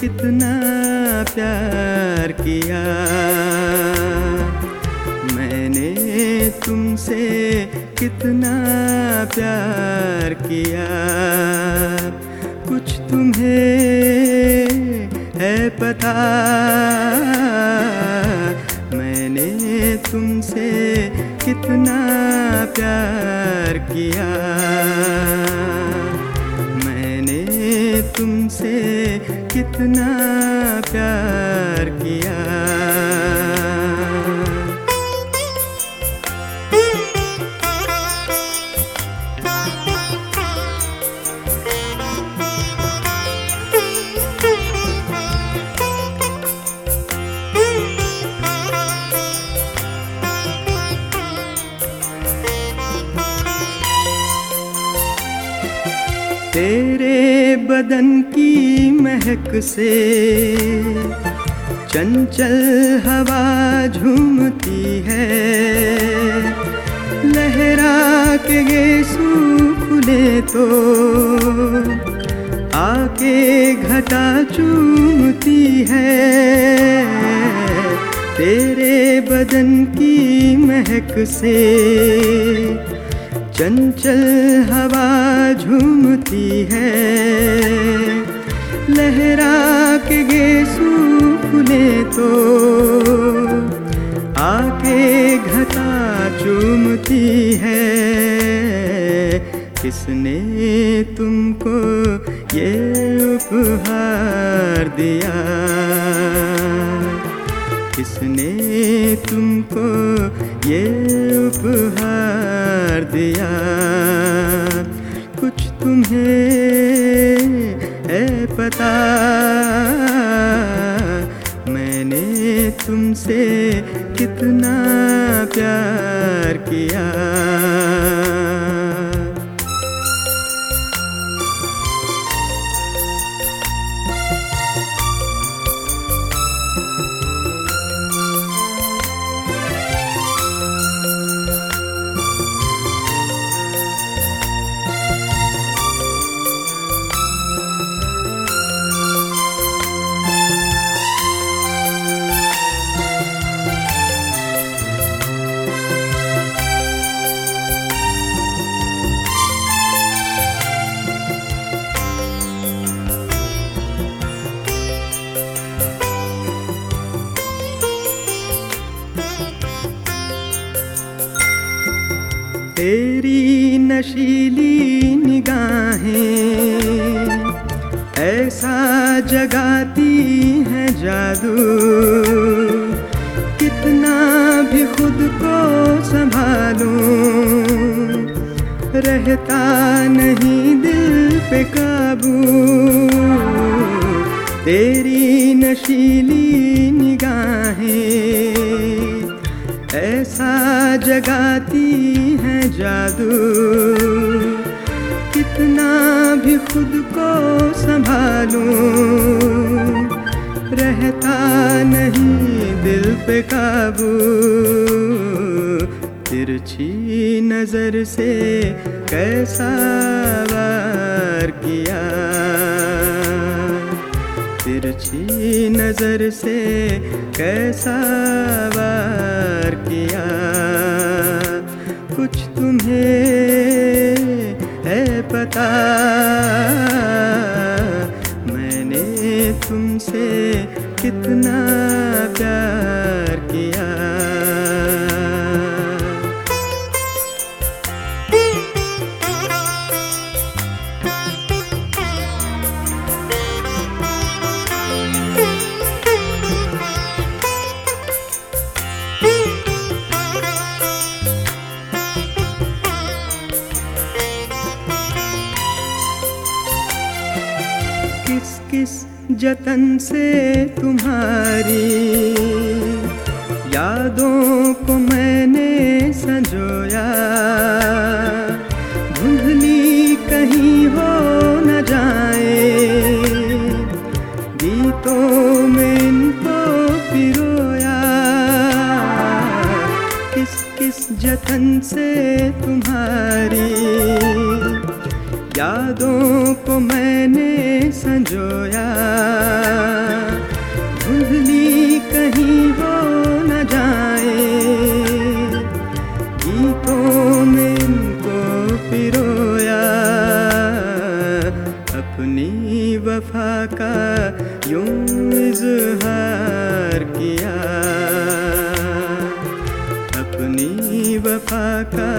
कितना प्यार किया, मैंने तुमसे कितना प्यार किया। कुछ तुम्हें है पता, मैंने तुमसे कितना प्यार किया, मैंने तुमसे कितना प्यार किया। तेरे बदन की महक से चंचल हवा झूमती है, लहरा के गेसू खुले तो आके घटा चूमती है। तेरे बदन की महक से चंचल हवा झूमती है, लहरा के गेसू खुले तो आके घटा चूमती है। किसने तुमको ये उपहार दिया, किसने तुमको ये उपहार दिया। कुछ तुम्हें है पता, मैंने तुमसे कितना प्यार किया। तेरी नशीली निगाहें ऐसा जगाती हैं जादू, कितना भी खुद को संभालूं रहता नहीं दिल पे काबू। तेरी नशीली निगाहें ऐसा जगाती हैं जादू, कितना भी खुद को संभालूं रहता नहीं दिल पे काबू। तिरछी नजर से कैसा वार किया, तिरछी नजर से कैसा वार किया। कुछ तुम्हें है पता, मैंने तुमसे कितना प्यार किया। किस किस जतन से तुम्हारी यादों को मैंने संजोया, धुंधली कहीं हो न जाए गीतों में इनको पिरोया। किस किस जतन से तुम्हारी यादों को मैं मैंने संजोया, धुंधली कहीं हो न जाए, गीतों में इनको पिरोया, अपनी वफा का यूं इज़हार किया, अपनी वफा का